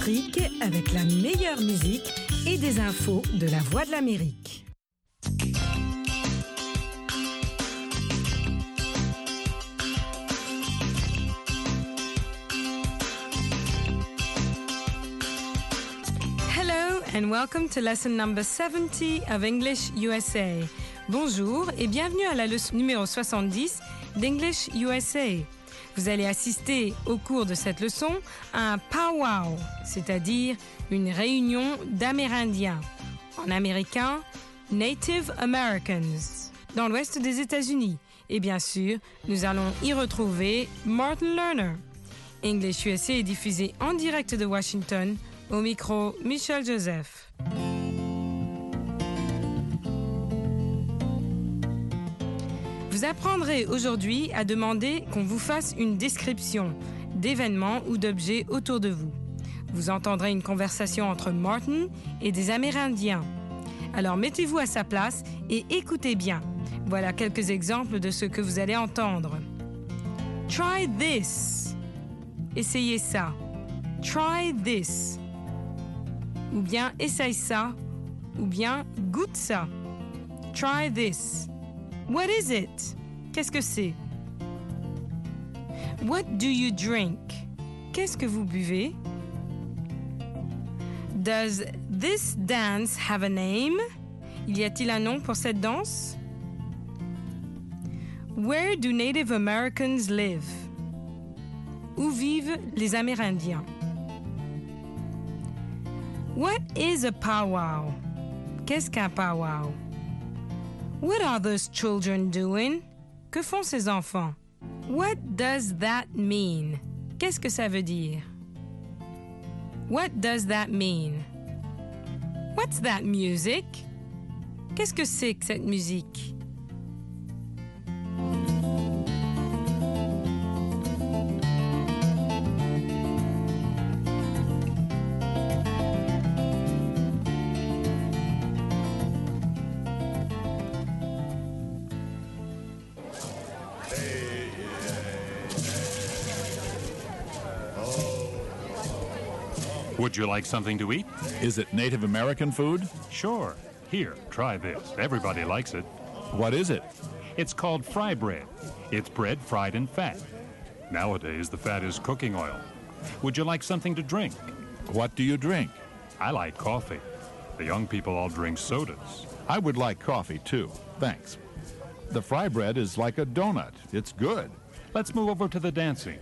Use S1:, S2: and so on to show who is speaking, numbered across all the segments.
S1: Afrique avec la meilleure musique et des infos de la Voix de l'Amérique. Hello and welcome to lesson number 70 of English USA. Bonjour et bienvenue à la leçon numéro 70 d'English USA. Vous allez assister au cours de cette leçon à un powwow, c'est-à-dire une réunion d'Amérindiens. En américain, Native Americans, dans l'ouest des États-Unis. Et bien sûr, nous allons y retrouver Martin Lerner. English USA est diffusé en direct de Washington. Au micro, Michel Joseph. Vous apprendrez aujourd'hui à demander qu'on vous fasse une description d'événements ou d'objets autour de vous. Vous entendrez une conversation entre Martin et des Amérindiens. Alors mettez-vous à sa place et écoutez bien. Voilà quelques exemples de ce que vous allez entendre. Try this. Essayez ça. Try this. Ou bien essaye ça. Ou bien goûte ça. Try this. What is it? Qu'est-ce que c'est? What do you drink? Qu'est-ce que vous buvez? Does this dance have a name? Y a-t-il un nom pour cette danse? Where do Native Americans live? Où vivent les Amérindiens? What is a powwow? Qu'est-ce qu'un powwow? What are those children doing? Que font ces enfants? What does that mean? Qu'est-ce que ça veut dire? What does that mean? What's that music? Qu'est-ce que c'est que cette musique?
S2: Would you like something to eat?
S3: Is it Native American food?
S2: Sure. Here, try this. Everybody likes it.
S3: What is it?
S2: It's called fry bread. It's bread fried in fat. Nowadays, the fat is cooking oil. Would you like something to drink?
S3: What do you drink?
S2: I like coffee. The young people all drink sodas.
S3: I would like coffee, too. Thanks. The fry bread is like a donut. It's good.
S2: Let's move over to the dancing.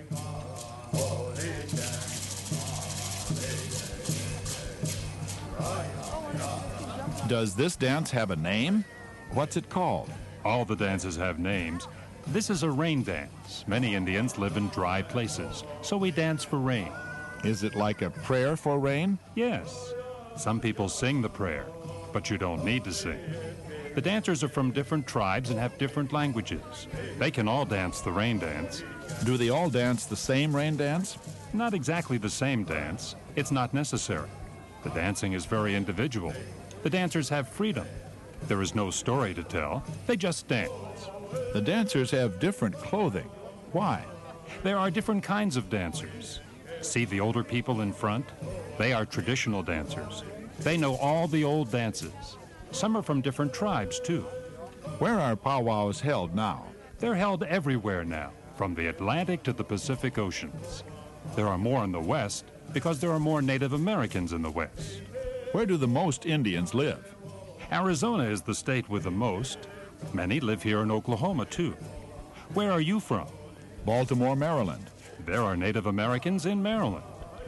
S3: Does this dance have a name? What's it called?
S2: All the dances have names. This is a rain dance. Many Indians live in dry places, so we dance for rain.
S3: Is it like a prayer for rain?
S2: Yes. Some people sing the prayer, but you don't need to sing. The dancers are from different tribes and have different languages. They can all dance the rain dance.
S3: Do they all dance the same rain dance?
S2: Not exactly the same dance. It's not necessary. The dancing is very individual. The dancers have freedom. There is no story to tell. They just dance.
S3: The dancers have different clothing. Why?
S2: There are different kinds of dancers. See the older people in front? They are traditional dancers. They know all the old dances. Some are from different tribes, too.
S3: Where are powwows held now?
S2: They're held everywhere now, from the Atlantic to the Pacific Oceans. There are more in the West because there are more Native Americans in the West.
S3: Where do the most Indians live?
S2: Arizona is the state with the most. Many live here in Oklahoma, too. Where are you from?
S3: Baltimore, Maryland.
S2: There are Native Americans in Maryland.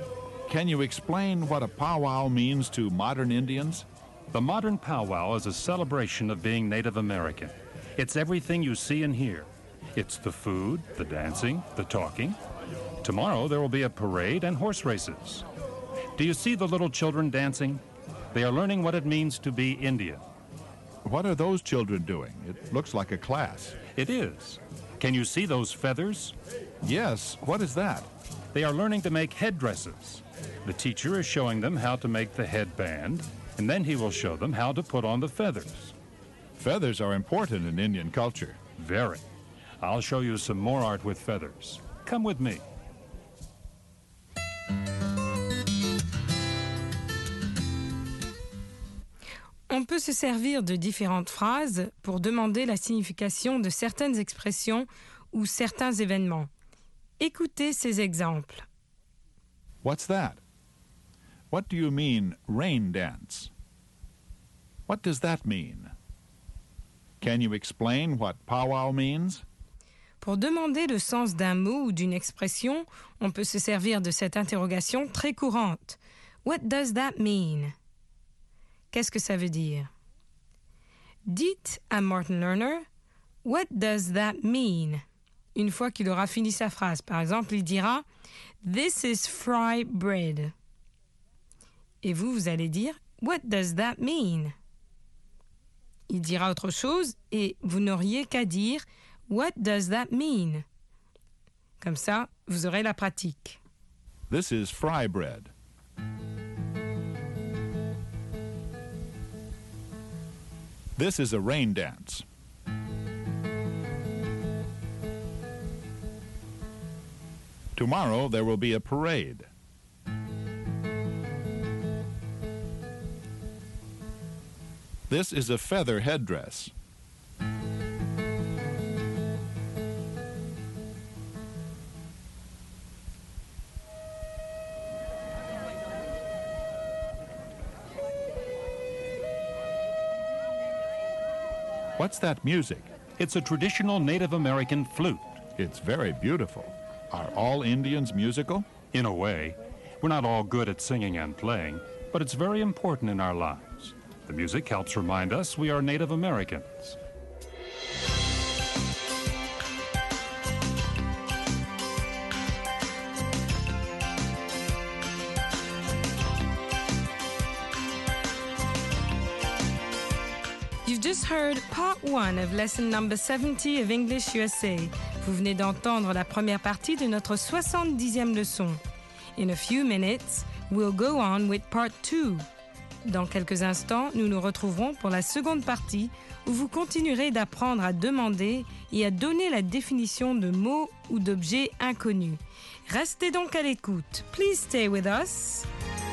S3: Can you explain what a powwow means to modern Indians?
S2: The modern powwow is a celebration of being Native American. It's everything you see and hear. It's the food, the dancing, the talking. Tomorrow there will be a parade and horse races. Do you see the little children dancing? They are learning what it means to be Indian.
S3: What are those children doing? It looks like a class.
S2: It is. Can you see those feathers?
S3: Yes. What is that?
S2: They are learning to make headdresses. The teacher is showing them how to make the headband, and then he will show them how to put on the feathers.
S3: Feathers are important in Indian culture.
S2: Very. I'll show you some more art with feathers. Come with me.
S1: On peut se servir de différentes phrases pour demander la signification de certaines expressions ou certains événements. Écoutez ces exemples.
S3: What's that? What do you mean, rain dance? What does that mean? Can you explain what powwow means?
S1: Pour demander le sens d'un mot ou d'une expression, on peut se servir de cette interrogation très courante. What does that mean? Qu'est-ce que ça veut dire? Dites à Martin Lerner, What does that mean? Une fois qu'il aura fini sa phrase. Par exemple, il dira This is fry bread. Et vous allez dire What does that mean? Il dira autre chose et vous n'auriez qu'à dire What does that mean? Comme ça, vous aurez la pratique.
S3: This is fry bread. This is a rain dance. Tomorrow there will be a parade. This is a feather headdress. What's that music?
S2: It's a traditional Native American flute.
S3: It's very beautiful. Are all Indians musical?
S2: In a way, we're not all good at singing and playing, but it's very important in our lives. The music helps remind us we are Native Americans.
S1: You've just heard part 1 of lesson number 70 of English USA. Vous venez d'entendre la première partie de notre 70e leçon. In a few minutes, we'll go on with part 2. Dans quelques instants, nous nous retrouverons pour la seconde partie où vous continuerez d'apprendre à demander et à donner la définition de mots ou d'objets inconnus. Restez donc à l'écoute. Please stay with us.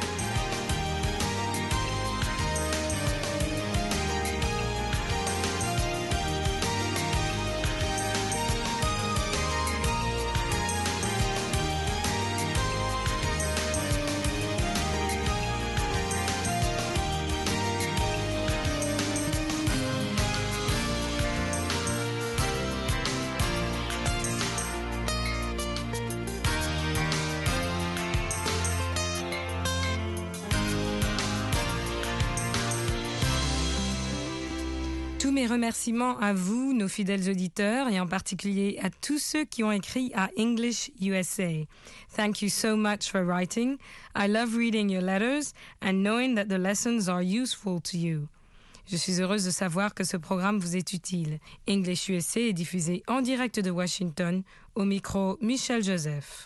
S1: Tous mes remerciements à vous, nos fidèles auditeurs, et en particulier à tous ceux qui ont écrit à English USA. Thank you so much for writing. I love reading your letters and knowing that the lessons are useful to you. Je suis heureuse de savoir que ce programme vous est utile. English USA est diffusé en direct de Washington, au micro Michel Joseph.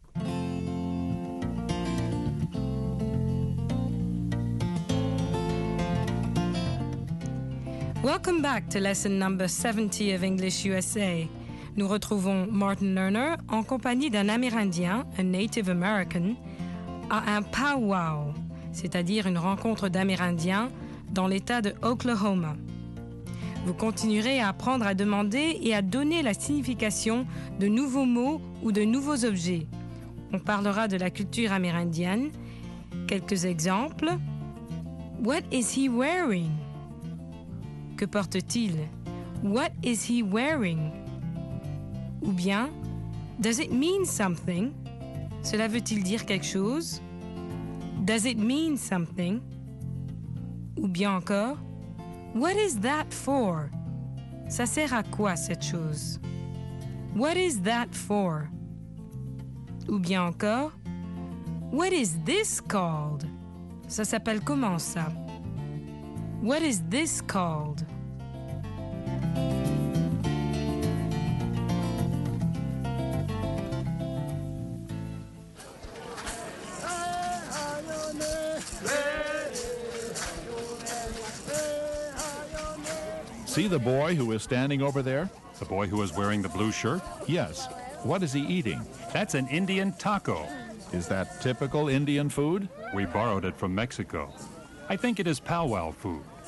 S1: Welcome back to lesson number 70 of English USA. Nous retrouvons Martin Lerner en compagnie d'un Amérindien, un Native American, à un powwow, c'est-à-dire une rencontre d'Amérindiens dans l'État de Oklahoma. Vous continuerez à apprendre à demander et à donner la signification de nouveaux mots ou de nouveaux objets. On parlera de la culture amérindienne. Quelques exemples. What is he wearing? Que porte-t-il? What is he wearing? Ou bien, does it mean something? Cela veut-il dire quelque chose? Does it mean something? Ou bien encore, what is that for? Ça sert à quoi cette chose? What is that for? Ou bien encore, what is this called? Ça s'appelle comment ça? What is this called?
S3: See the boy who is standing over there?
S2: The boy who is wearing the blue shirt?
S3: Yes. What is he eating?
S2: That's an Indian taco.
S3: Is that typical Indian food?
S2: We borrowed it from Mexico. I think it is powwow food.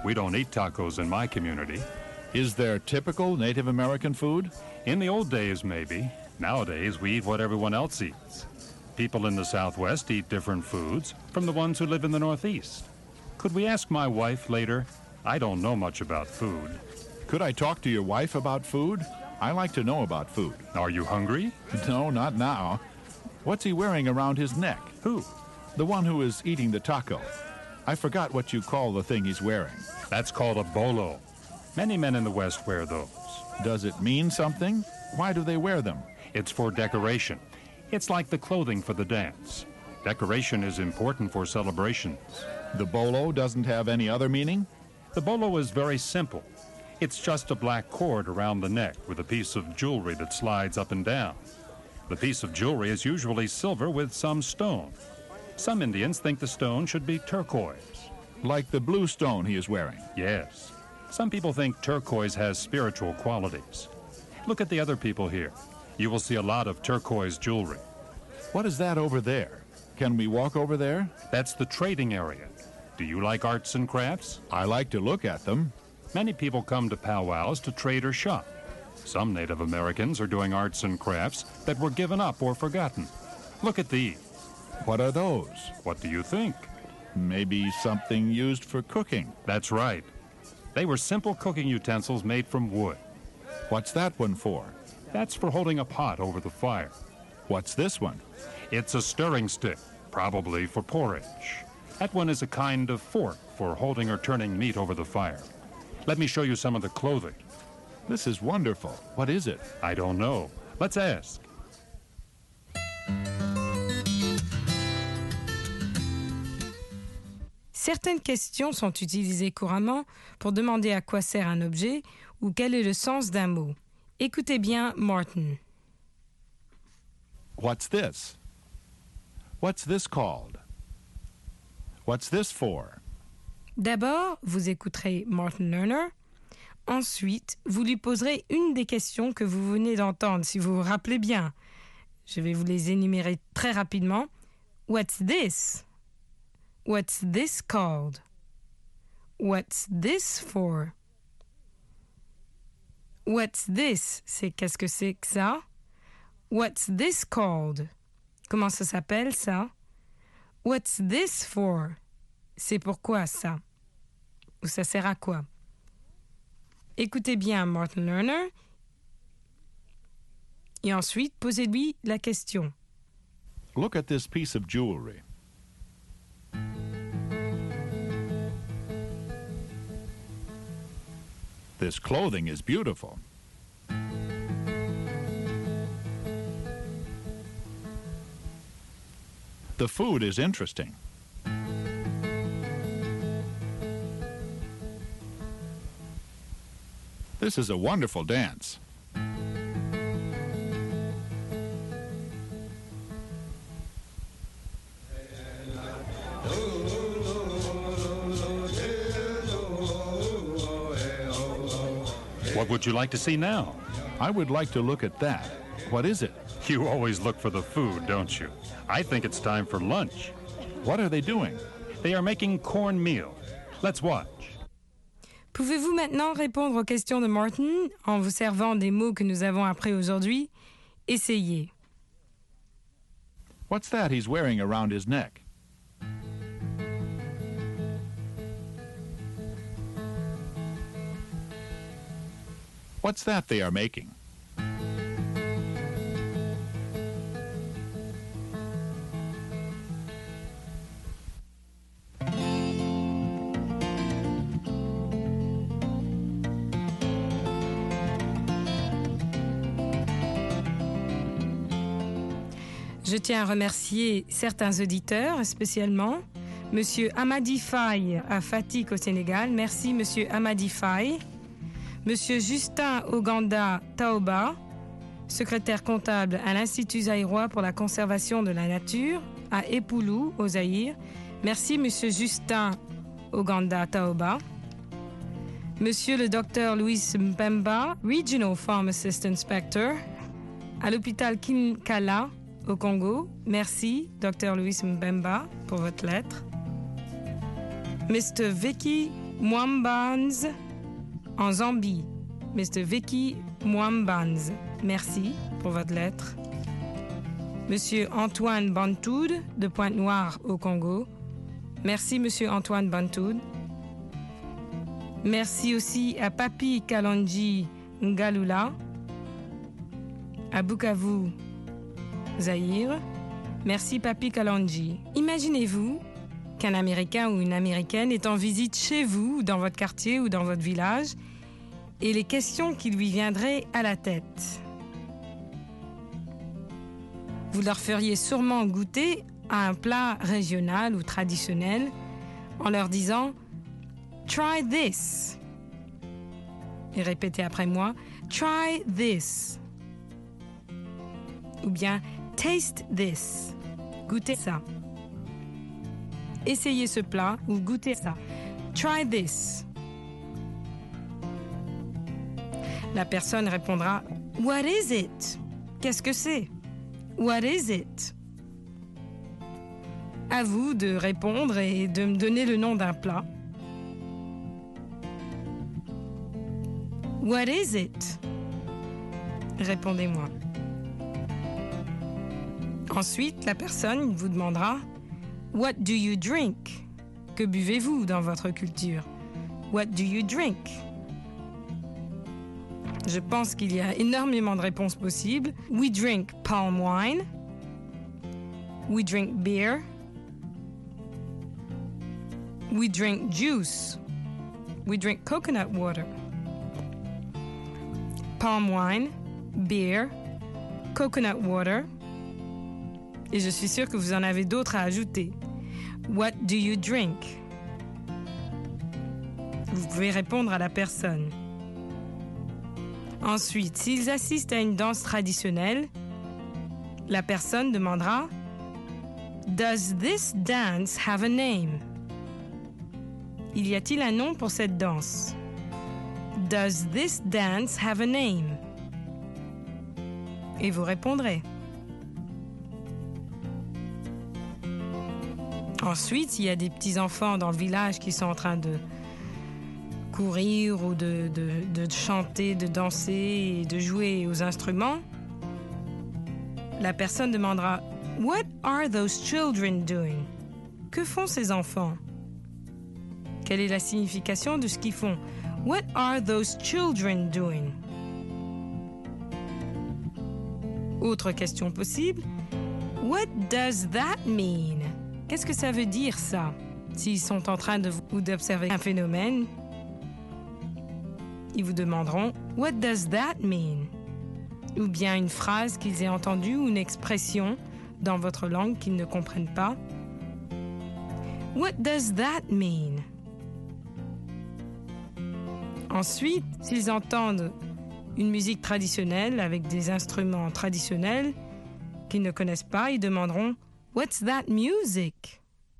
S2: We don't eat tacos in my community.
S3: Is there typical Native American food?
S2: In the old days, maybe. Nowadays, we eat what everyone else eats. People in the Southwest eat different foods from the ones who live in the Northeast. Could we ask my wife later? I don't know much about food.
S3: Could I talk to your wife about food? I like to know about food.
S2: Are you hungry?
S3: No, not now. What's he wearing around his neck?
S2: Who?
S3: The one who is eating the taco. I forgot what you call the thing he's wearing.
S2: That's called a bolo. Many men in the West wear those.
S3: Does it mean something? Why do they wear them?
S2: It's for decoration. It's like the clothing for the dance. Decoration is important for celebrations.
S3: The bolo doesn't have any other meaning?
S2: The bolo is very simple. It's just a black cord around the neck with a piece of jewelry that slides up and down. The piece of jewelry is usually silver with some stone. Some Indians think the stone should be turquoise.
S3: Like the blue stone he is wearing.
S2: Yes. Some people think turquoise has spiritual qualities. Look at the other people here. You will see a lot of turquoise jewelry.
S3: What is that over there? Can we walk over there?
S2: That's the trading area. Do you like arts and crafts?
S3: I like to look at them.
S2: Many people come to powwows to trade or shop. Some Native Americans are doing arts and crafts that were given up or forgotten. Look at these.
S3: What are those?
S2: What do you think?
S3: Maybe something used for cooking.
S2: That's right. They were simple cooking utensils made from wood.
S3: What's that one for?
S2: That's for holding a pot over the fire.
S3: What's this one?
S2: It's a stirring stick, probably for porridge. That one is a kind of fork for holding or turning meat over the fire. Let me show you some of the clothing.
S3: This is wonderful. What is it?
S2: I don't know. Let's ask.
S1: Certaines questions sont utilisées couramment pour demander à quoi sert un objet ou quel est le sens d'un mot. Écoutez bien Martin.
S3: What's this? What's this called? What's this for?
S1: D'abord, vous écouterez Martin Lerner. Ensuite, vous lui poserez une des questions que vous venez d'entendre, si vous vous rappelez bien. Je vais vous les énumérer très rapidement. What's this? What's this called? What's this for? What's this? C'est qu'est-ce que c'est que ça? What's this called? Comment ça s'appelle ça? What's this for? C'est pourquoi ça? Ou ça sert à quoi? Écoutez bien Martin Lerner et ensuite posez-lui la question.
S3: Look at this piece of jewelry. This clothing is beautiful. The food is interesting. This is a wonderful dance.
S2: What would you like to see now?
S3: I would like to look at that. What is it?
S2: You always look for the food, don't you? I think it's time for lunch.
S3: What are they doing?
S2: They are making cornmeal. Let's watch.
S1: Pouvez-vous maintenant répondre aux questions de Martin en vous servant des mots que nous avons appris aujourd'hui? Essayez.
S3: What's that he's wearing around his neck? What's that they are making?
S1: Je tiens à remercier certains auditeurs, spécialement Monsieur Amadi Faye à Fatick au Sénégal. Merci Monsieur Amadi Faye. Monsieur Justin Oganda Taoba, secrétaire comptable à l'Institut zaïrois pour la conservation de la nature à Epoulou, au Zaïre. Merci Monsieur Justin Oganda Taoba. Monsieur le Dr Louis Mpemba, Regional Pharmacist Inspector à l'hôpital Kinkala au Congo. Merci Dr Louis Mpemba pour votre lettre. Mr Vicky Mwambans en Zambie. Mr. Vicky Mwambans, merci pour votre lettre. Monsieur Antoine Bantoud de Pointe-Noire au Congo. Merci, Monsieur Antoine Bantoud. Merci aussi à Papi Kalonji Ngalula, à Bukavu, Zaïre. Merci, Papi Kalonji. Imaginez-vous qu'un Américain ou une Américaine est en visite chez vous, dans votre quartier ou dans votre village, et les questions qui lui viendraient à la tête. Vous leur feriez sûrement goûter à un plat régional ou traditionnel en leur disant « Try this ». Et répétez après moi « Try this ». Ou bien « Taste this ». Goûtez ça. Essayez ce plat ou goûtez ça. « Try this ». La personne répondra « What is it ?» Qu'est-ce que c'est? What is it? À vous de répondre et de me donner le nom d'un plat. What is it? Répondez-moi. Ensuite, la personne vous demandera What do you drink? Que buvez-vous dans votre culture? What do you drink? Je pense qu'il y a énormément de réponses possibles. We drink palm wine. We drink beer. We drink juice. We drink coconut water. Palm wine, beer, coconut water. Et je suis sûre que vous en avez d'autres à ajouter. What do you drink? Vous pouvez répondre à la personne. Ensuite, s'ils assistent à une danse traditionnelle, la personne demandera « Does this dance have a name? » Y a-t-il un nom pour cette danse? « Does this dance have a name? » Et vous répondrez. Ensuite, il y a des petits-enfants dans le village qui sont en train de courir ou de chanter, de danser et de jouer aux instruments. La personne demandera « What are those children doing? » Que font ces enfants? Quelle est la signification de ce qu'ils font? « What are those children doing? » Autre question possible. « What does that mean? » Qu'est-ce que ça veut dire, ça? S'ils sont en train d'observer un phénomène, ils vous demanderont « What does that mean? » Ou bien une phrase qu'ils aient entendue ou une expression dans votre langue qu'ils ne comprennent pas. « What does that mean? » Ensuite, s'ils entendent une musique traditionnelle avec des instruments traditionnels qu'ils ne connaissent pas, ils demanderont « What's that music? »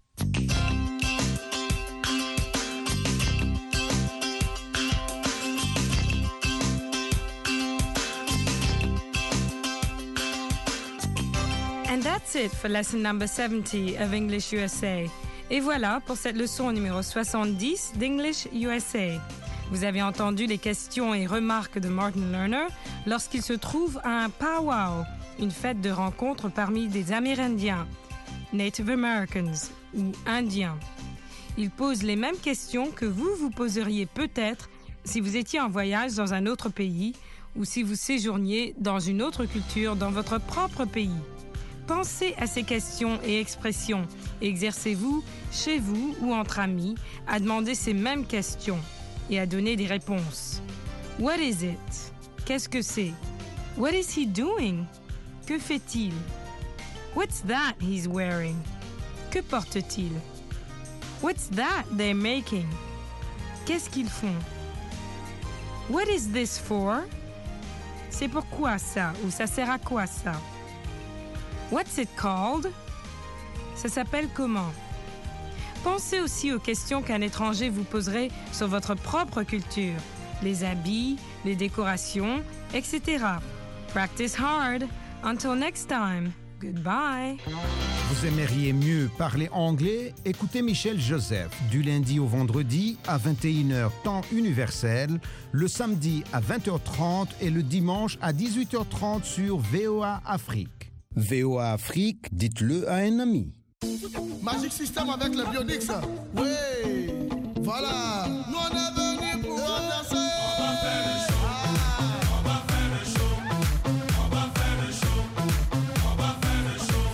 S1: And that's it for lesson number 70 of English USA. Et voilà pour cette leçon numéro 70 d'English USA. Vous avez entendu les questions et remarques de Martin Lerner lorsqu'il se trouve à un powwow, une fête de rencontre parmi des Amérindiens, Native Americans ou Indiens. Il pose les mêmes questions que vous poseriez peut-être si vous étiez en voyage dans un autre pays ou si vous séjourniez dans une autre culture dans votre propre pays. Pensez à ces questions et expressions et exercez-vous, chez vous ou entre amis, à demander ces mêmes questions et à donner des réponses. What is it? Qu'est-ce que c'est? What is he doing? Que fait-il? What's that he's wearing? Que porte-t-il? What's that they're making? Qu'est-ce qu'ils font? What is this for? C'est pourquoi ça? Ou ça sert à quoi ça? What's it called? Ça s'appelle comment? Pensez aussi aux questions qu'un étranger vous poserait sur votre propre culture, les habits, les décorations, etc. Practice hard. Until next time. Goodbye.
S4: Vous aimeriez mieux parler anglais? Écoutez Michel Joseph du lundi au vendredi à 21h temps universel, le samedi à 20h30 et le dimanche à 18h30 sur VOA Afrique. VOA Afrique, dites-le à un ami.
S5: Magic System avec le Bionix. Oui, voilà. Nous on est venus pour danser. On va faire le show. On va faire le show. On va faire le show. On va faire le show.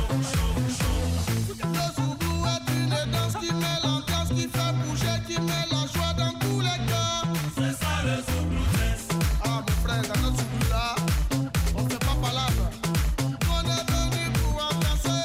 S5: Le Zouglou est une danse qui met l'ambiance, qui fait bouger, qui met la joie dans tous les cœurs. C'est ça le Zouglou dance. Ah mon frère, dans notre Zouglou là, on fait pas palabre. On est venus pour danser.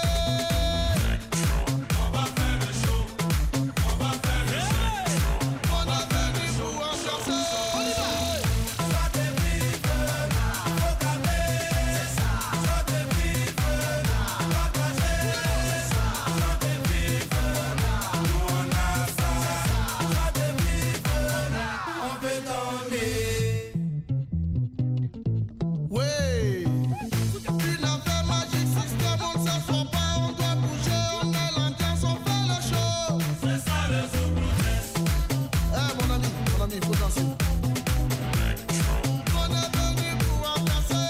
S5: On va faire le show. On va faire le show. On est venus pour danser. On y va. Soit des vivres, faut garder. C'est ça. Soit des vivres, partager. C'est ça. Soit des vivres, nous on a ça. Soit des vivres, on peut donner. Oui. Une affaire Magic System, on ne s'assoit pas, on doit bouger, on met l'ambiance, on fait le show. C'est ça le Zouglou dance. Eh mon ami, il faut danser. On est venu pour danser.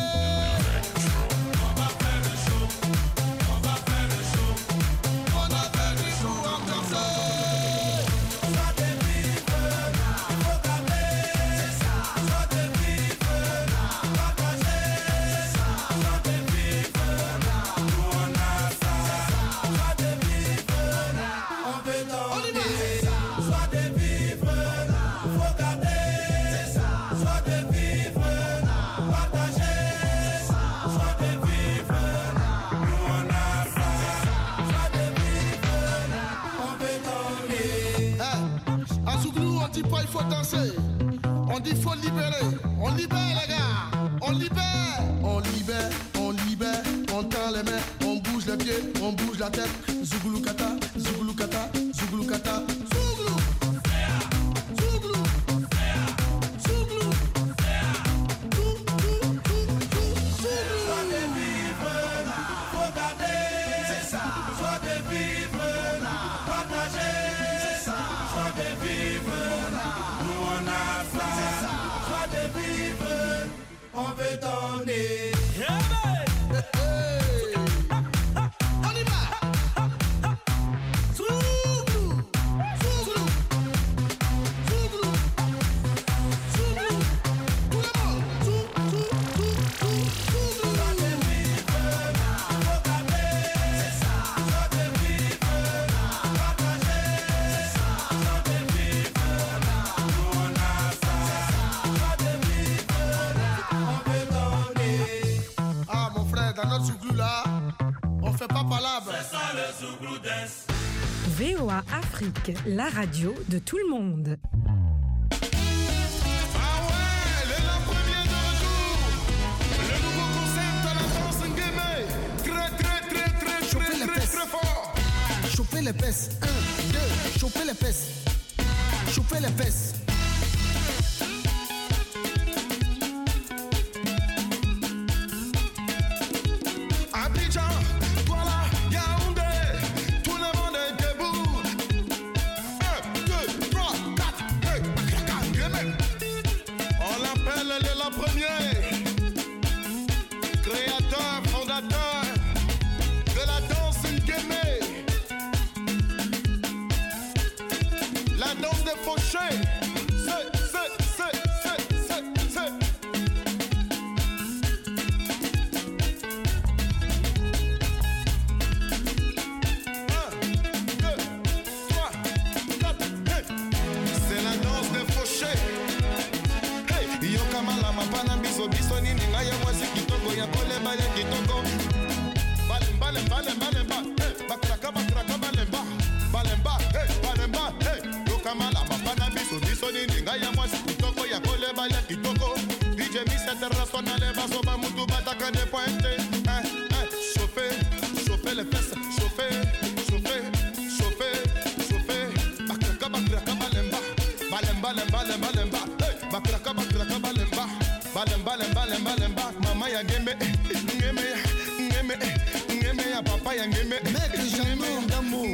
S5: On va faire le show. On va faire le show. On est venu pour danser. Soit des vivres, faut garder. C'est ça. Soit des vivres, partager. C'est ça. Soit des vivres, nous on a ça. Soit des vivres, on peut donner. Soit des vivres, faut garder. C'est ça. Soit des vivres, partager. C'est ça. Soit des vivres, nous on a ça. Soit des vivres, on peut donner. À Zouglou, on dit pas il faut danser. On dit faut libérer. On libère les gars. On libère. On libère. On libère. On tend les mains. On bouge les pieds. On bouge la tête. Zouglou kata. Zouglou kata. Zouglou kata. Zouglou. Zouglou. Zouglou. Soit des vivres, faut garder. C'est ça. Soit des vivres, partager. C'est ça. Soit des vivres, nous on a ça. C'est ça. Soit des vivres, on veut donner. On y va. Zouglou. Zouglou. Zouglou. Zouglou. Tout le monde. Zouglou. Soit des vivres, faut garder. C'est ça. Soit des vivres, partager. C'est ça. Soit des vivres, nous on a ça. Soit des vivres, on peut donner. Ah mon frère, dans notre Zouglou là, on fait pas palabre. C'est ça le Zouglou dance.
S1: VOA Afrique, la radio de tout le monde.
S5: Ah ouais, la première de retour. Le nouveau concept à la danse Nguémé. Très fort.
S6: Choper les fesses, 1, 2, choper les fesses, choper les fesses.
S5: Abidjan, voilà, Yaoundé, tout le monde est debout. 1, 2, 3, 4, hey, Nguémé. On l'appelle la première. Créateur, fondateur de la danse Nguémé. La danse des fauchés. C'est. C'est la danse des fauchés. Hey, yokamala mapana biso biso nini ngaya mwasi kitoko ya kolemba ya kitoko. Balemba, hey, bakraka balemba. Balemba, hey, yokamala mapana biso biso nini ngaya mwasi kitoko ya kolemba ya kitoko. DJ Miss International baso ba mutu bataka de pointe. Chauffer les fesses, chauffer. Bakraka balemba. Balemba, hey, bakraka balemba. Balemba, mama ya Nguémé. ya papa ya ngeme.
S6: Maître Jeannot Ndamo.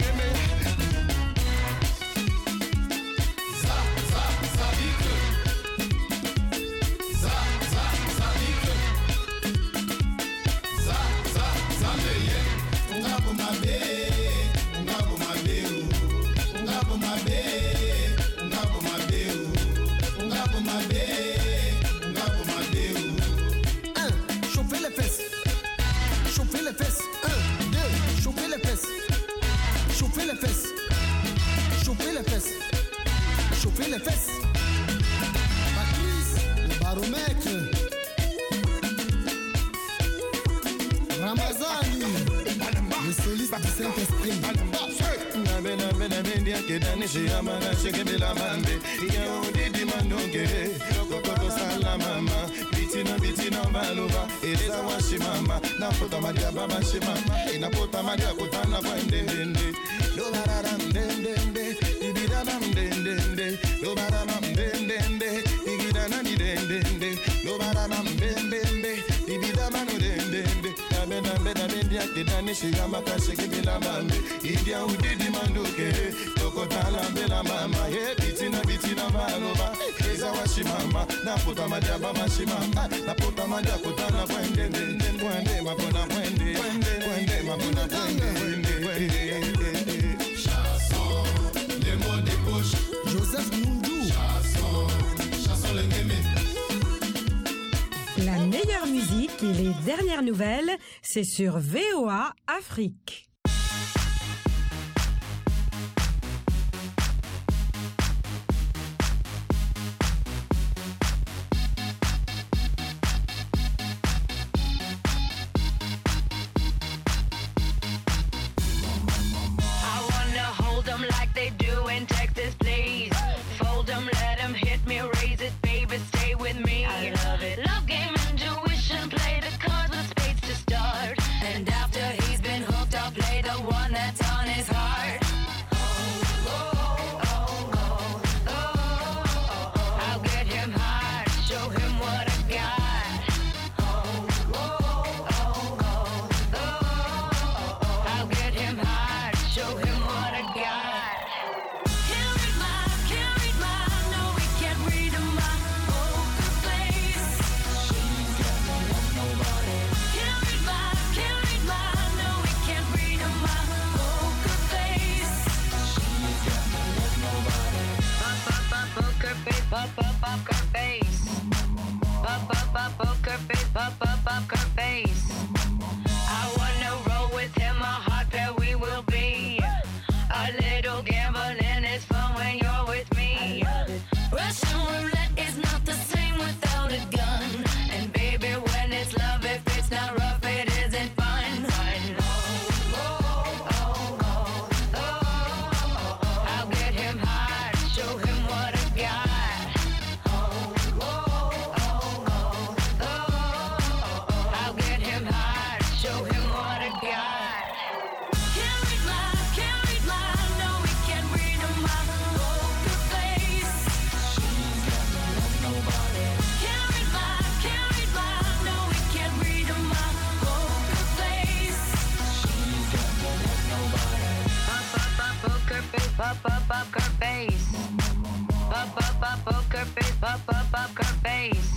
S5: Chauffez les fesses. Chauffez les fesses. 1, 2, chauffez les fesses. Chauffez les fesses. Chauffez les fesses. Chauffez les fesses.
S6: Patrice, le baromètre. Ramazani, le soliste du Saint-Esprit.
S5: Joseph Moundou.
S1: La meilleure musique et les dernières nouvelles, c'est sur VOA Afrique.
S7: I wanna hold them like they do in Texas, please. Fold them, let them hit me, raise it, baby, stay with me. I love it. Love game, intuition, play the cards with spades to start. And after he's been hooked, I'll play the one that's on his heart. I'll get him hard, show him what I got. I'll get him hard, show him what I got. Can't read my, no, we can't read my poker face. She's got no love, nobody. Can't read my, no, we can't read my poker face. She's got no love, nobody. Poker face, poker face. Poker face, poker face. I wanna roll with him, a hot pair we will be. A little gambling is fun when you're with me. Russian roulette is not the same without a gun. And baby, when it's love, if it's not rough, it isn't fun. I'll get him hard, show him what I got. I'll get him hard, show him what I got. Can't read my, no, we can't read my poker face. She's got no love, nobody. Can't read my, no, we can't read my poker face. She's got no love, nobody. Poker face, poker face. Poker face, poker face.